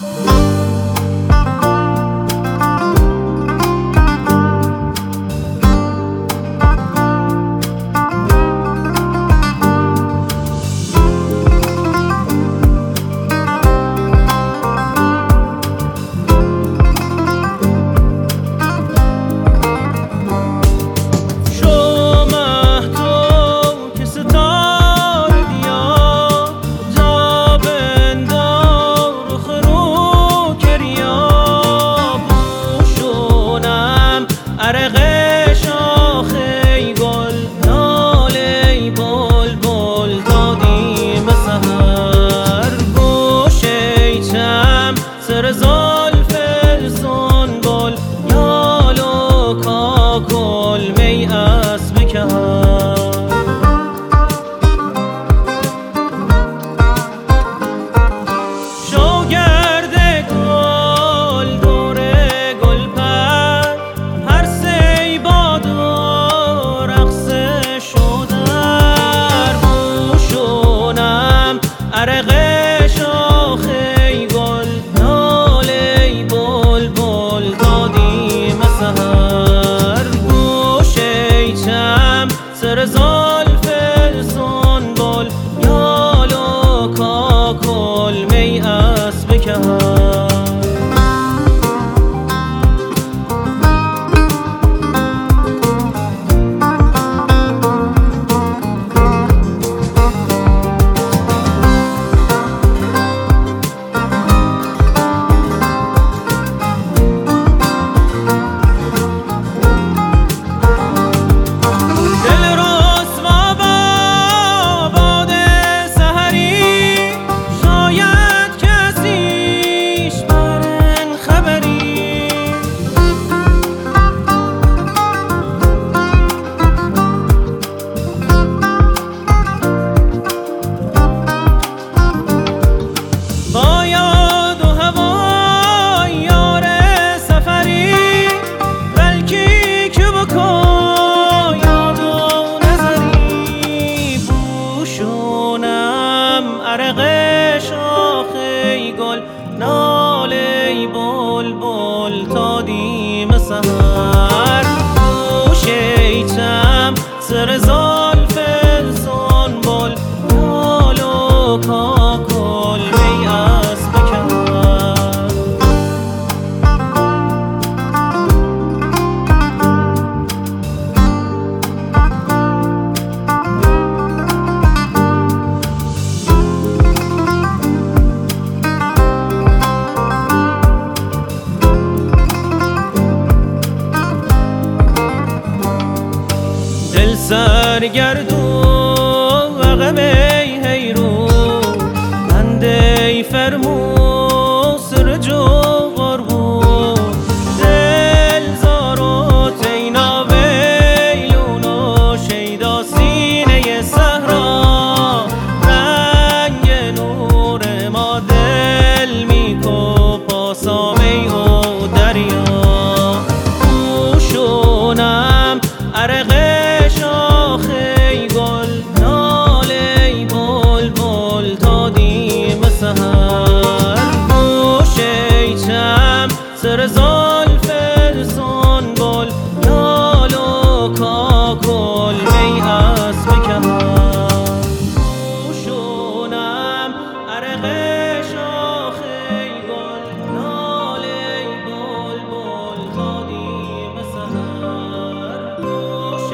عرق شاخه گل ناله بلبل دادیم به سحر گوشیتم سر زلف سنبل یال و کاکل می از بکر عرق شاخه گل ناله بلبل دادیم به سحر گوشیتم سر زلف سنبل یال و کاکل می از بکر عرق شاخه گل ناله بلبل دادیم سحر گوشیتم سر زلف سنبل یال و کاکل می از بکر سرگرد